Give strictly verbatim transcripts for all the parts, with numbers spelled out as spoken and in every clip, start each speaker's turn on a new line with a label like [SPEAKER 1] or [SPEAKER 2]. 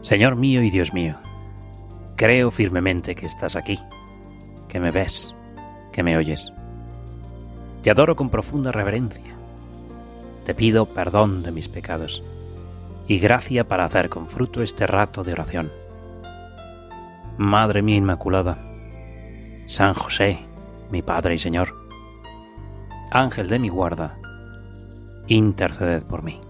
[SPEAKER 1] Señor mío y Dios mío, creo firmemente que estás aquí, que me ves, que me oyes. Te adoro con profunda reverencia. Te pido perdón de mis pecados y gracia para hacer con fruto este rato de oración. Madre mía Inmaculada, San José, mi Padre y Señor, Ángel de mi guarda, interceded por mí.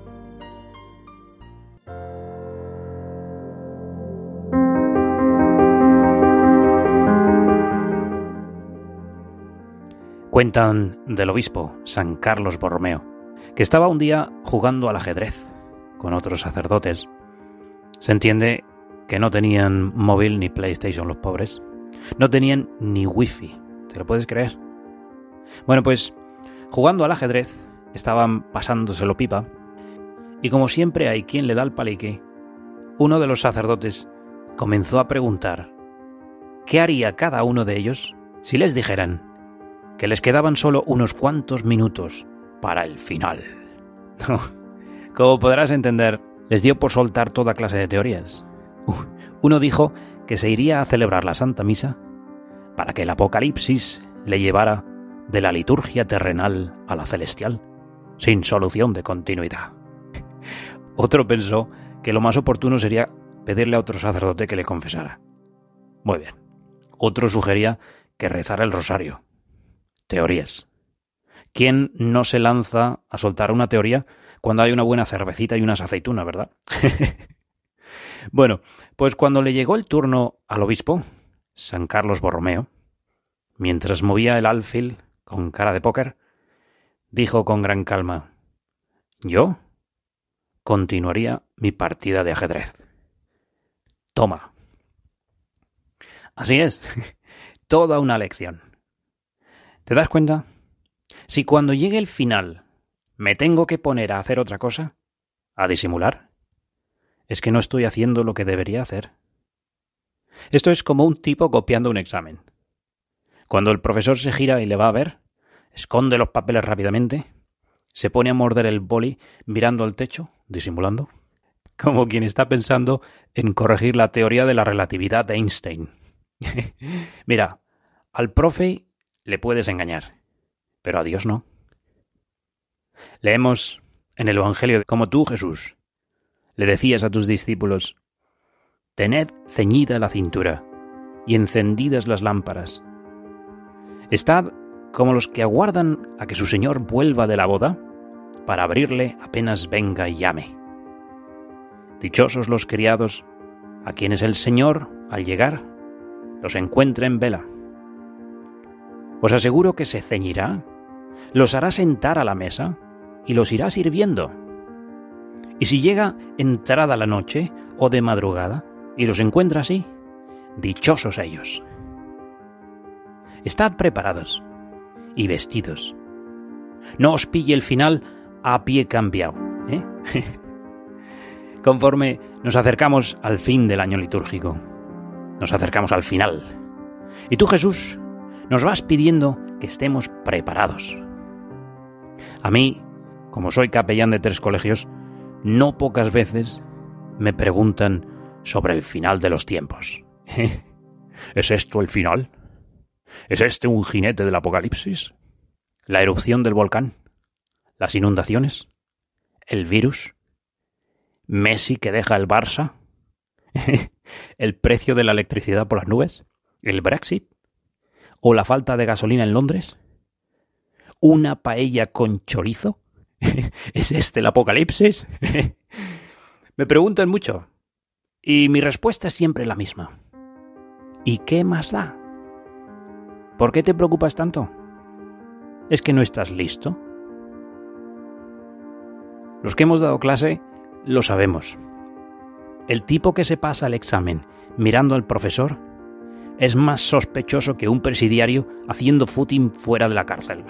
[SPEAKER 1] Cuentan del obispo San Carlos Borromeo, que estaba un día jugando al ajedrez con otros sacerdotes. Se entiende que no tenían móvil ni PlayStation los pobres. No tenían ni wifi. ¿Te lo puedes creer? Bueno, pues jugando al ajedrez estaban pasándoselo pipa y como siempre hay quien le da el palique, uno de los sacerdotes comenzó a preguntar ¿qué haría cada uno de ellos si les dijeran que les quedaban solo unos cuantos minutos para el final? Como podrás entender, les dio por soltar toda clase de teorías. Uno dijo que se iría a celebrar la Santa Misa para que el Apocalipsis le llevara de la liturgia terrenal a la celestial, sin solución de continuidad. Otro pensó que lo más oportuno sería pedirle a otro sacerdote que le confesara. Muy bien. Otro sugería que rezara el rosario. Teorías. ¿Quién no se lanza a soltar una teoría cuando hay una buena cervecita y unas aceitunas, verdad? Bueno, pues cuando le llegó el turno al obispo, San Carlos Borromeo, mientras movía el alfil con cara de póker, dijo con gran calma: yo continuaría mi partida de ajedrez. Toma. Así es, toda una lección. ¿Te das cuenta? Si cuando llegue el final me tengo que poner a hacer otra cosa, a disimular, es que no estoy haciendo lo que debería hacer. Esto es como un tipo copiando un examen. Cuando el profesor se gira y le va a ver, esconde los papeles rápidamente, se pone a morder el boli mirando al techo, disimulando, como quien está pensando en corregir la teoría de la relatividad de Einstein. Mira, al profe le puedes engañar, pero a Dios no. Leemos en el Evangelio como tú, Jesús, le decías a tus discípulos: tened ceñida la cintura y encendidas las lámparas. Estad como los que aguardan a que su Señor vuelva de la boda para abrirle apenas venga y llame. Dichosos los criados a quienes el Señor, al llegar, los encuentre en vela. Os aseguro que se ceñirá, los hará sentar a la mesa y los irá sirviendo. Y si llega entrada la noche o de madrugada y los encuentra así, dichosos ellos. Estad preparados y vestidos. No os pille el final a pie cambiado, ¿eh? Conforme nos acercamos al fin del año litúrgico, nos acercamos al final. Y tú, Jesús, nos vas pidiendo que estemos preparados. A mí, como soy capellán de tres colegios, no pocas veces me preguntan sobre el final de los tiempos. ¿Es esto el final? ¿Es este un jinete del Apocalipsis? ¿La erupción del volcán? ¿Las inundaciones? ¿El virus? ¿Messi que deja el Barça? ¿El precio de la electricidad por las nubes? ¿El Brexit? ¿O la falta de gasolina en Londres? ¿Una paella con chorizo? ¿Es este el Apocalipsis? Me preguntan mucho y mi respuesta es siempre la misma. ¿Y qué más da? ¿Por qué te preocupas tanto? ¿Es que no estás listo? Los que hemos dado clase lo sabemos. El tipo que se pasa el examen mirando al profesor es más sospechoso que un presidiario haciendo footing fuera de la cárcel.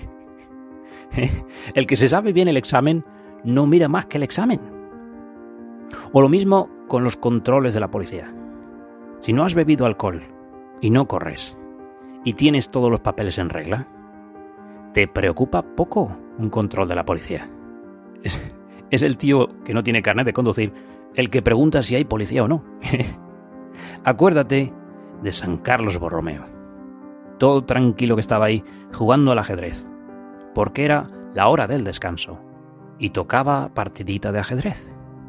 [SPEAKER 1] El que se sabe bien el examen no mira más que el examen. O lo mismo con los controles de la policía. Si no has bebido alcohol y no corres y tienes todos los papeles en regla, te preocupa poco un control de la policía. Es, es el tío que no tiene carnet de conducir el que pregunta si hay policía o no. Acuérdate de San Carlos Borromeo, todo tranquilo que estaba ahí jugando al ajedrez, porque era la hora del descanso y tocaba partidita de ajedrez.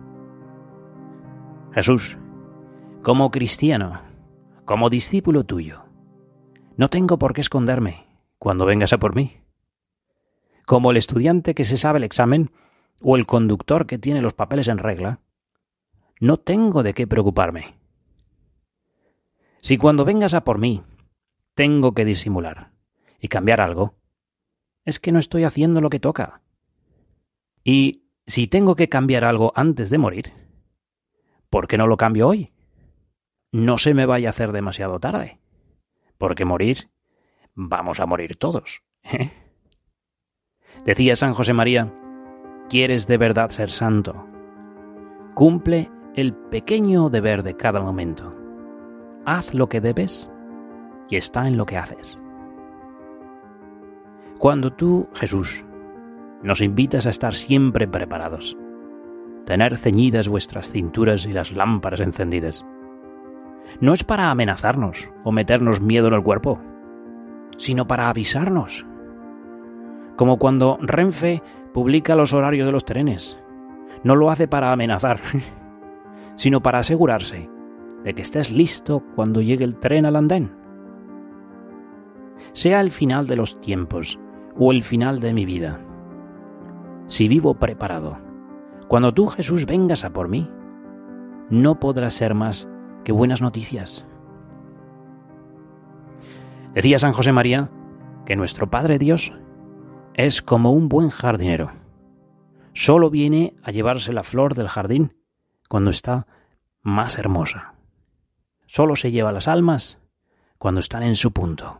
[SPEAKER 1] Jesús, como cristiano, como discípulo tuyo, no tengo por qué esconderme cuando vengas a por mí. Como el estudiante que se sabe el examen o el conductor que tiene los papeles en regla, no tengo de qué preocuparme. Si cuando vengas a por mí tengo que disimular y cambiar algo, es que no estoy haciendo lo que toca. Y si tengo que cambiar algo antes de morir, ¿por qué no lo cambio hoy? No se me vaya a hacer demasiado tarde, porque morir, vamos a morir todos. ¿eh? Decía San José María, ¿quieres de verdad ser santo? Cumple el pequeño deber de cada momento. Haz lo que debes y está en lo que haces. Cuando tú, Jesús, nos invitas a estar siempre preparados, tener ceñidas vuestras cinturas y las lámparas encendidas, no es para amenazarnos o meternos miedo en el cuerpo, sino para avisarnos. Como cuando Renfe publica los horarios de los trenes. No lo hace para amenazar, sino para asegurarse de que estés listo cuando llegue el tren al andén. Sea el final de los tiempos o el final de mi vida, si vivo preparado, cuando tú, Jesús, vengas a por mí, no podrá ser más que buenas noticias. Decía San José María que nuestro Padre Dios es como un buen jardinero. Solo viene a llevarse la flor del jardín cuando está más hermosa. Solo se lleva las almas cuando están en su punto.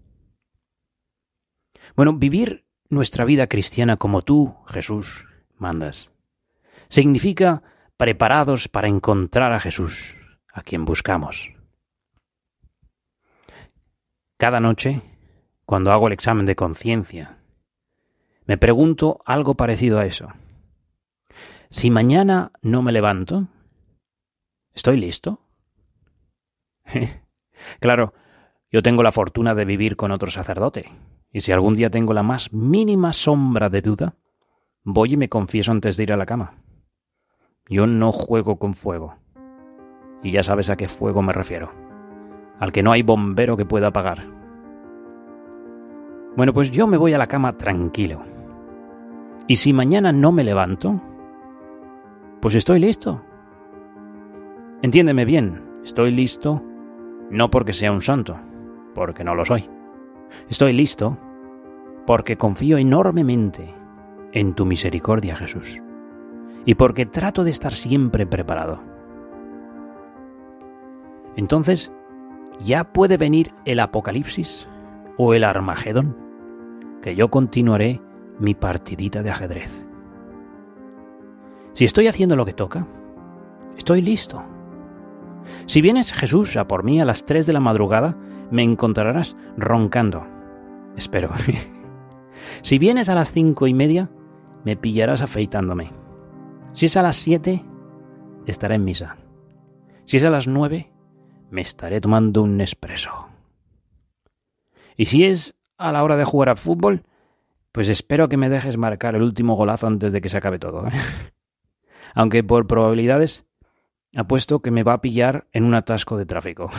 [SPEAKER 1] Bueno, vivir nuestra vida cristiana como tú, Jesús, mandas, significa preparados para encontrar a Jesús, a quien buscamos. Cada noche, cuando hago el examen de conciencia, me pregunto algo parecido a eso. Si mañana no me levanto, ¿estoy listo? Claro, yo tengo la fortuna de vivir con otro sacerdote, y si algún día tengo la más mínima sombra de duda, voy y me confieso antes de ir a la cama. Yo no juego con fuego, y ya sabes a qué fuego me refiero, al que no hay bombero que pueda apagar. Bueno, pues yo me voy a la cama tranquilo. Y si mañana no me levanto, pues estoy listo. Entiéndeme bien, estoy listo no porque sea un santo, porque no lo soy. Estoy listo porque confío enormemente en tu misericordia, Jesús, y porque trato de estar siempre preparado. Entonces, ya puede venir el Apocalipsis o el Armagedón, que yo continuaré mi partidita de ajedrez. Si estoy haciendo lo que toca, estoy listo. Si vienes, Jesús, a por mí a las tres de la madrugada, me encontrarás roncando. Espero. Si vienes a las cinco y media, me pillarás afeitándome. Si es a las siete, estaré en misa. Si es a las nueve, me estaré tomando un espresso. Y si es a la hora de jugar al fútbol, pues espero que me dejes marcar el último golazo antes de que se acabe todo, ¿eh? Aunque por probabilidades apuesto que me va a pillar en un atasco de tráfico.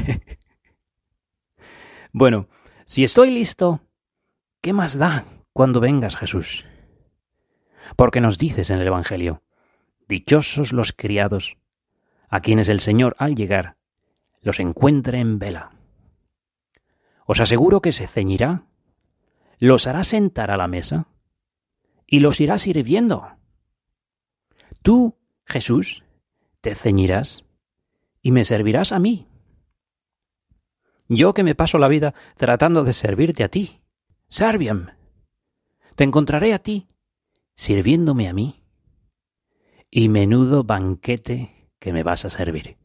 [SPEAKER 1] Bueno, si estoy listo, ¿qué más da cuando vengas, Jesús? Porque nos dices en el Evangelio, dichosos los criados, a quienes el Señor al llegar los encuentre en vela. Os aseguro que se ceñirá, los hará sentar a la mesa y los irá sirviendo. Tú, Jesús, te ceñirás y me servirás a mí. Yo que me paso la vida tratando de servirte a ti, Serviam, te encontraré a ti, sirviéndome a mí, y menudo banquete que me vas a servir.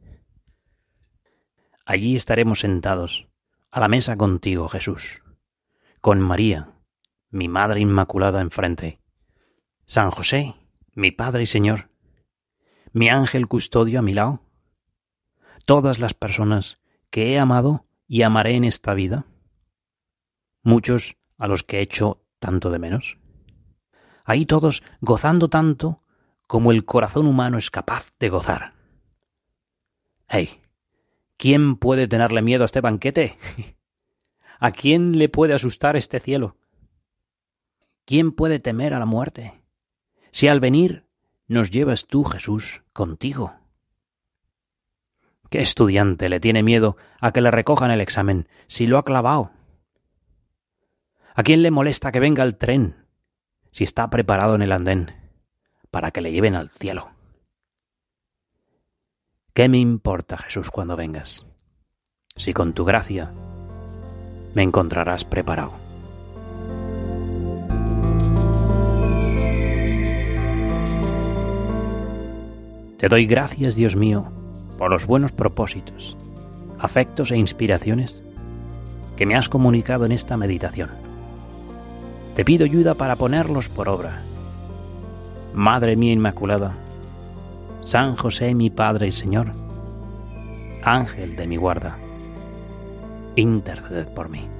[SPEAKER 1] Allí estaremos sentados, a la mesa contigo, Jesús, con María, mi Madre Inmaculada enfrente, San José, mi Padre y Señor, mi ángel custodio a mi lado, todas las personas que he amado y amaré en esta vida, muchos a los que he hecho tanto de menos, ahí todos gozando tanto como el corazón humano es capaz de gozar. ¡Hey! ¿Quién puede tenerle miedo a este banquete? ¿A quién le puede asustar este cielo? ¿Quién puede temer a la muerte? Si al venir nos llevas tú, Jesús, contigo. ¿Qué estudiante le tiene miedo a que le recojan el examen si lo ha clavado? ¿A quién le molesta que venga el tren si está preparado en el andén para que le lleven al cielo? ¿Qué me importa, Jesús, cuando vengas? Si con tu gracia me encontrarás preparado. Te doy gracias, Dios mío, por los buenos propósitos, afectos e inspiraciones que me has comunicado en esta meditación. Te pido ayuda para ponerlos por obra. Madre mía Inmaculada, San José mi Padre y Señor, Ángel de mi guarda, interceded por mí.